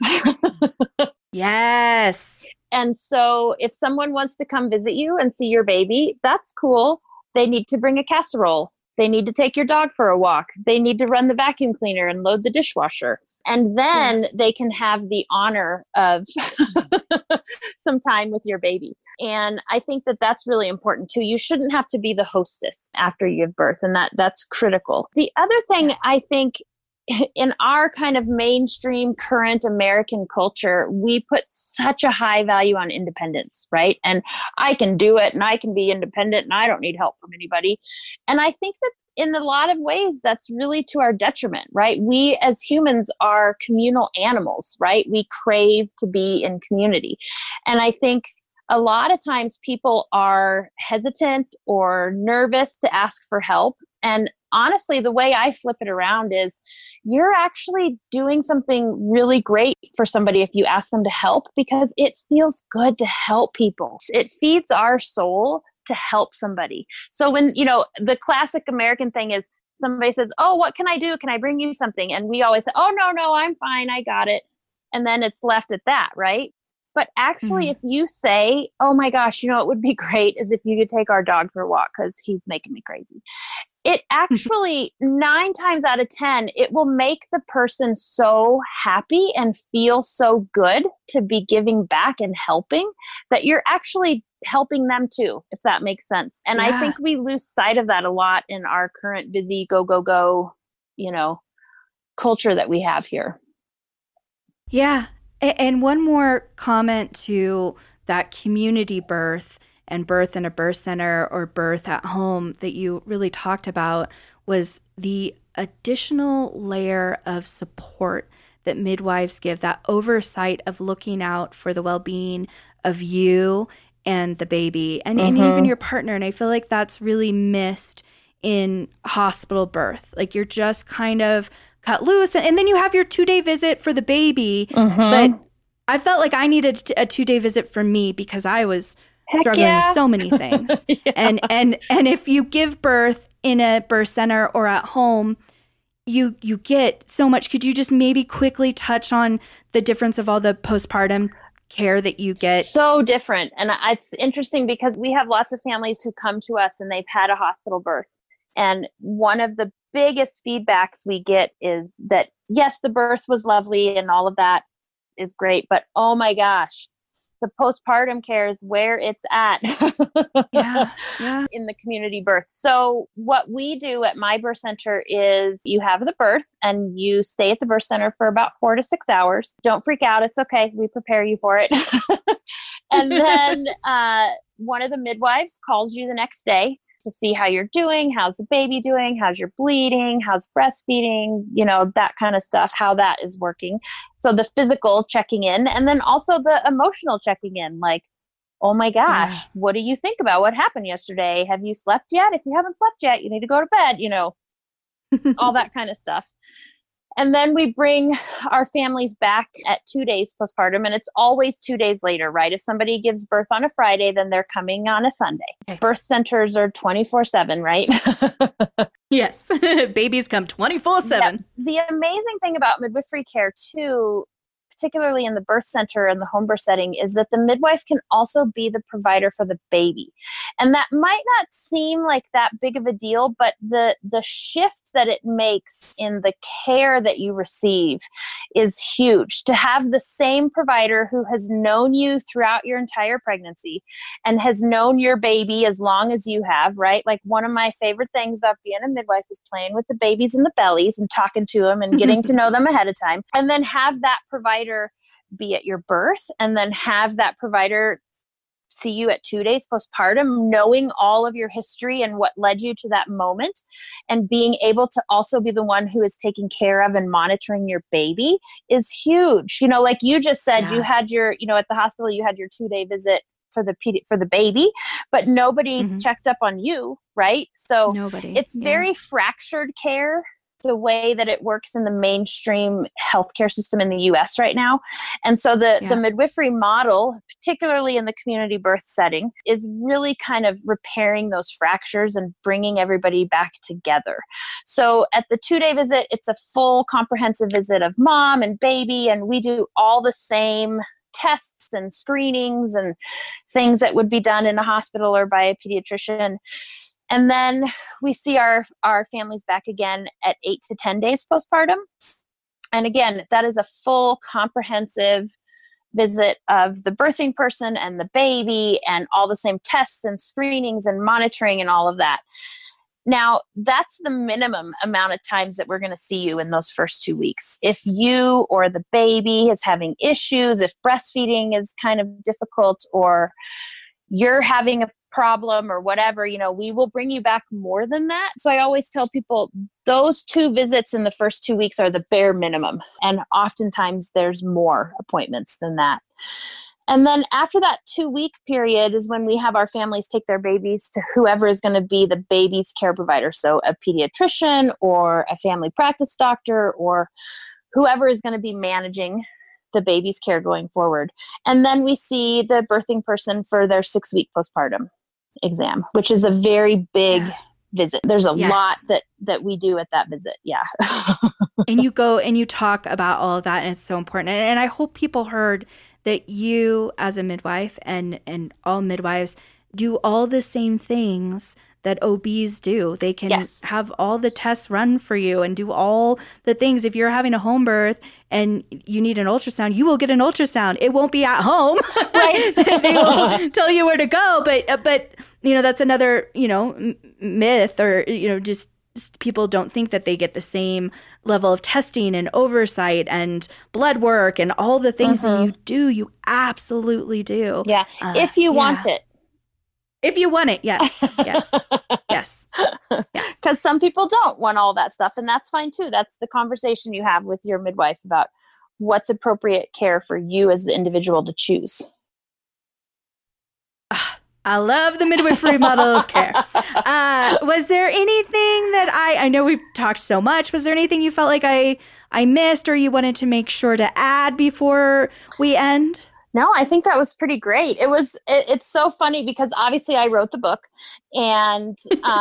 Yes. And so if someone wants to come visit you and see your baby, that's cool. They need to bring a casserole. They need to take your dog for a walk. They need to run the vacuum cleaner and load the dishwasher. And then they can have the honor of some time with your baby. And I think that that's really important too. You shouldn't have to be the hostess after you give birth. And that's critical. The other thing I think in our kind of mainstream current American culture, we put such a high value on independence, right? And I can do it and I can be independent and I don't need help from anybody. And I think that in a lot of ways, that's really to our detriment, right? We as humans are communal animals, right? We crave to be in community. And I think a lot of times people are hesitant or nervous to ask for help And honestly, the way I flip it around is you're actually doing something really great for somebody if you ask them to help, because it feels good to help people. It feeds our soul to help somebody. So when, the classic American thing is somebody says, oh, what can I do? Can I bring you something? And we always say, oh, no, I'm fine. I got it. And then it's left at that, right? But actually, if you say, oh my gosh, it would be great is if you could take our dog for a walk because he's making me crazy. It actually 9 times out of 10, it will make the person so happy and feel so good to be giving back and helping that you're actually helping them too, if that makes sense. And I think we lose sight of that a lot in our current busy go, culture that we have here. Yeah. And one more comment to that community birth and birth in a birth center or birth at home that you really talked about was the additional layer of support that midwives give, that oversight of looking out for the well-being of you and the baby and even your partner. And I feel like that's really missed in hospital birth. Like you're just kind of cut loose and then you have your 2-day visit for the baby. But I felt like I needed a 2-day visit for me because I was struggling with so many things. And if you give birth in a birth center or at home, you get so much. Could you just maybe quickly touch on the difference of all the postpartum care that you get? So different. And it's interesting because we have lots of families who come to us and they've had a hospital birth. And one of the biggest feedbacks we get is that, yes, the birth was lovely and all of that is great, but oh my gosh, the postpartum care is where it's at in the community birth. So what we do at my birth center is you have the birth and you stay at the birth center for about 4 to 6 hours. Don't freak out. It's okay. We prepare you for it. And then one of the midwives calls you the next day to see how you're doing, how's the baby doing, how's your bleeding, how's breastfeeding, that kind of stuff, how that is working. So the physical checking in, and then also the emotional checking in, like, oh my gosh, what do you think about what happened yesterday? Have you slept yet? If you haven't slept yet, you need to go to bed, all that kind of stuff. And then we bring our families back at 2 days postpartum, and it's always 2 days later, right? If somebody gives birth on a Friday, then they're coming on a Sunday. Okay. Birth centers are 24/7, right? Yes. Babies come 24/7. Yeah. The amazing thing about midwifery care too, particularly in the birth center and the home birth setting, is that the midwife can also be the provider for the baby. And that might not seem like that big of a deal, but the shift that it makes in the care that you receive is huge. To have the same provider who has known you throughout your entire pregnancy and has known your baby as long as you have, right? Like one of my favorite things about being a midwife is playing with the babies in the bellies and talking to them and getting to know them ahead of time. And then have that provider be at your birth, and then have that provider see you at 2 days postpartum, knowing all of your history and what led you to that moment, and being able to also be the one who is taking care of and monitoring your baby is huge. Like you just said, you had your, at the hospital, you had your 2-day visit for the baby, but nobody's checked up on you, right? So it's very fractured care, the way that it works in the mainstream healthcare system in the US right now. And so the midwifery model, particularly in the community birth setting, is really kind of repairing those fractures and bringing everybody back together. So at the 2-day visit, it's a full comprehensive visit of mom and baby, and we do all the same tests and screenings and things that would be done in a hospital or by a pediatrician. And then we see our families back again at 8 to 10 days postpartum. And again, that is a full comprehensive visit of the birthing person and the baby and all the same tests and screenings and monitoring and all of that. Now, that's the minimum amount of times that we're going to see you in those first 2 weeks. If you or the baby is having issues, if breastfeeding is kind of difficult, or you're having a problem or whatever, we will bring you back more than that. So I always tell people those 2 visits in the first 2 weeks are the bare minimum. And oftentimes there's more appointments than that. And then after that 2-week period is when we have our families take their babies to whoever is going to be the baby's care provider. So a pediatrician or a family practice doctor or whoever is going to be managing the baby's care going forward. And then we see the birthing person for their 6-week postpartum exam, which is a very big visit. There's a lot that we do at that visit. Yeah. And you go and you talk about all of that, and it's so important. And I hope people heard that you as a midwife and all midwives do all the same things that OBs do. They can have all the tests run for you and do all the things. If you're having a home birth and you need an ultrasound, you will get an ultrasound. It won't be at home. Right. They will tell you where to go. But that's another, myth, or, just people don't think that they get the same level of testing and oversight and blood work and all the things that you do. You absolutely do. Yeah. If you want it. If you want it, yes. Yes. Because some people don't want all that stuff, and that's fine too. That's the conversation you have with your midwife about what's appropriate care for you as the individual to choose. I love the midwifery model of care. Was there anything that I know we've talked so much, was there anything you felt like I missed or you wanted to make sure to add before we end? No, I think that was pretty great. It's so funny because obviously I wrote the book and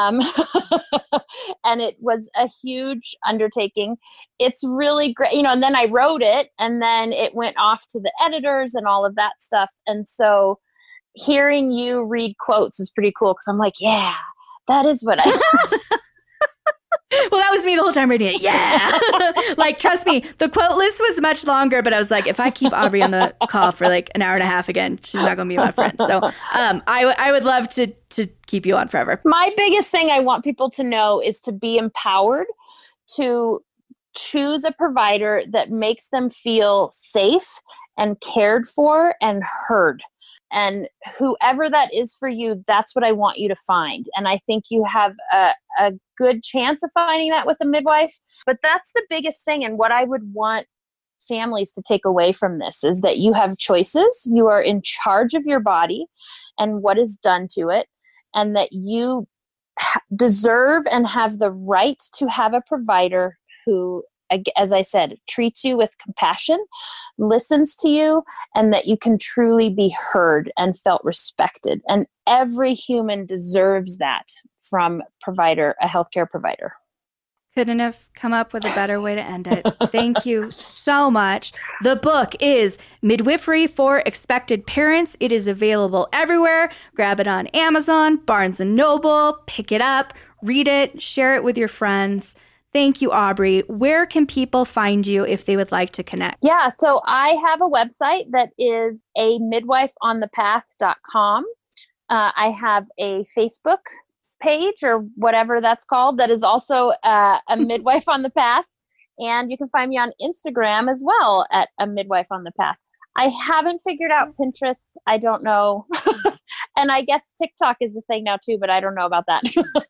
and it was a huge undertaking. It's really great, and then I wrote it and then it went off to the editors and all of that stuff. And so hearing you read quotes is pretty cool because I'm like, yeah, that is what I said. Well, that was me the whole time reading it. Yeah. Like, trust me, the quote list was much longer, but I was like, if I keep Aubrey on the call for like an hour and a half again, she's not going to be my friend. So I would love to keep you on forever. My biggest thing I want people to know is to be empowered to choose a provider that makes them feel safe and cared for and heard. And whoever that is for you, that's what I want you to find. And I think you have a good chance of finding that with a midwife. But that's the biggest thing. And what I would want families to take away from this is that you have choices. You are in charge of your body and what is done to it. And that you deserve and have the right to have a provider who, as I said, treats you with compassion, listens to you, and that you can truly be heard and felt respected. And every human deserves that from a healthcare provider. Couldn't have come up with a better way to end it. Thank you so much. The book is Midwifery for Expected Parents. It is available everywhere. Grab it on Amazon, Barnes & Noble, pick it up, read it, share it with your friends. Thank you, Aubrey. Where can people find you if they would like to connect? Yeah, so I have a website that is a midwifeonthepath.com. I have a Facebook page or whatever that's called that is also a midwife on the path. And you can find me on Instagram as well at a midwife on the path. I haven't figured out Pinterest. I don't know. And I guess TikTok is a thing now too, but I don't know about that.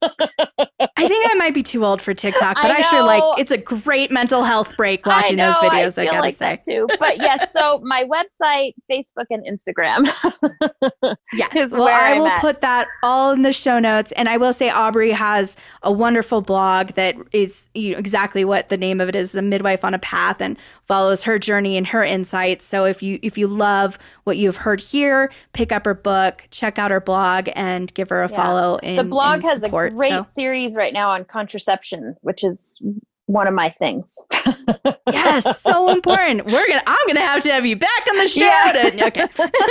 I think I might be too old for TikTok, but I sure it's a great mental health break watching those videos, I gotta say. That too. But yes, so my website, Facebook, and Instagram. Yes. Well, I will put that all in the show notes. And I will say Aubrey has a wonderful blog that is exactly what the name of it is, A Midwife on a Path, and follows her journey and her insights. So if you love what you've heard here, pick up her book, check out her blog, and give her a follow. The blog has a great series right now on contraception, which is one of my things. Yes, so important. I'm gonna have you back on the show. Yeah. Okay.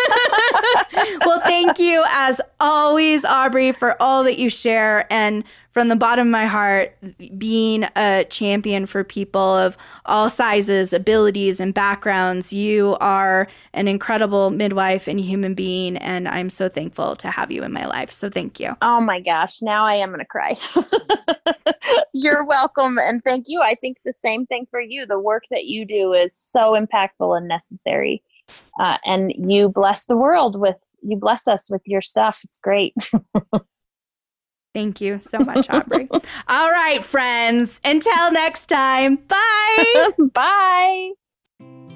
Well, thank you as always, Aubrey, for all that you share, and from the bottom of my heart, being a champion for people of all sizes, abilities, and backgrounds. You are an incredible midwife and human being, and I'm so thankful to have you in my life. So thank you. Oh my gosh, now I am going to cry. You're welcome, and thank you. I think the same thing for you. The work that you do is so impactful and necessary, and you bless us with your stuff. It's great. Thank you so much, Aubrey. All right, friends. Until next time. Bye. Bye.